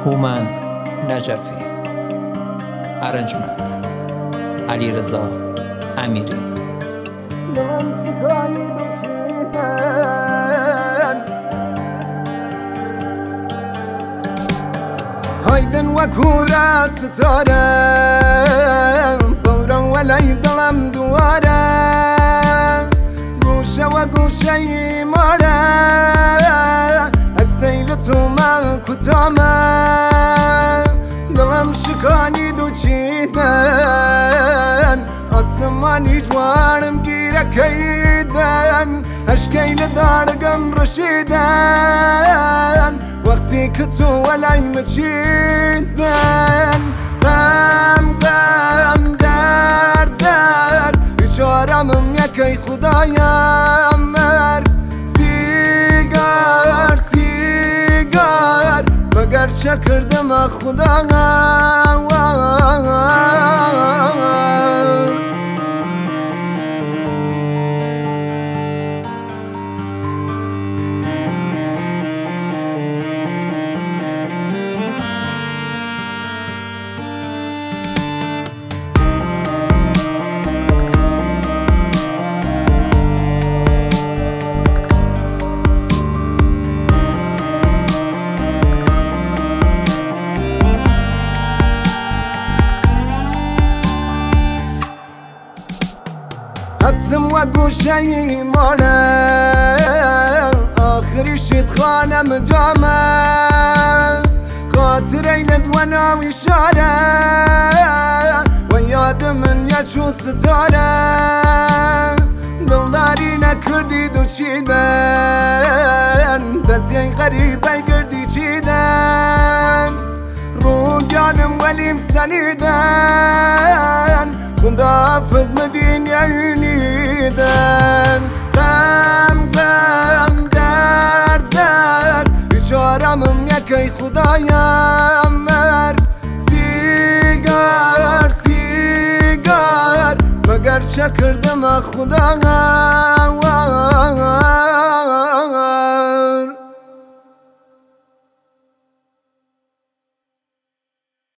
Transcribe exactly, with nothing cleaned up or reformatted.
هومن نجفی. ارنجمنت علیرضا امیری. هایدن وكورا ستارة بورا ولا يظلم دوارا قوشة وقوشة يمارا أكسيلتو ما كتاما دلم شكاني دو چيدن آسماني جوارم گيرا كيدن اشكي لدارقم رشيدن وقتی که تو ولایم چیدن غم غم در در بیچارمم یکی خدایم مرگ سیگار سیگار مگر چه کردم خدایم حبسم وقوشي مانا آخری شد خانم جامع خاطري لدوانا وشارة وياد من يشو ستارة دلداري نكردي دو چيدن دسيي غريبي كردي چيدن روگانم وليم سنيدن خداحافظ مدينة ينيدن غم غم در در بیچارمم یکی خدایم مرگ سیگار سیگار مگر چه کردم خدایم